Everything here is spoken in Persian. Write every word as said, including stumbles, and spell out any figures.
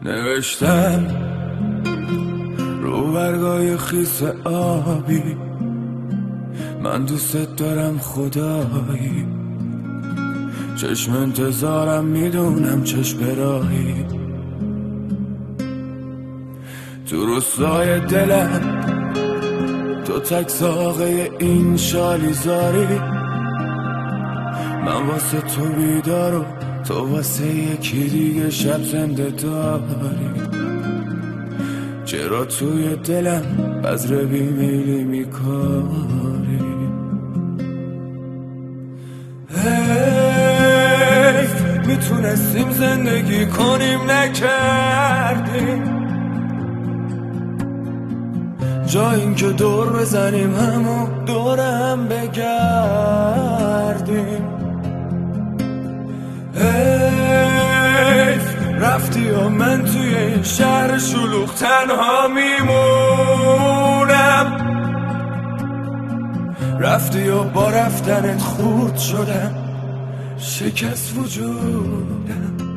نوشتم رو برگای خیس آبی، من دوست دارم خدایی، چشم انتظارم میدونم چشم راهی، تو روستای دلم تو تک ساقه این شالیزاری، من واسه تو بیدار و تو واسه یکی دیگه شب زنده داری. چرا توی دلم بذر بیمیلی میکاری؟ حیف میتونستیم زندگی کنیم نکردیم، جا این که دور بزنیم همو دورم بگردیم. حیف رفتی و من توی این شهر شلوغ تنها میمونم، رفتی و با رفتنت خورد شدم، شکست وجودم.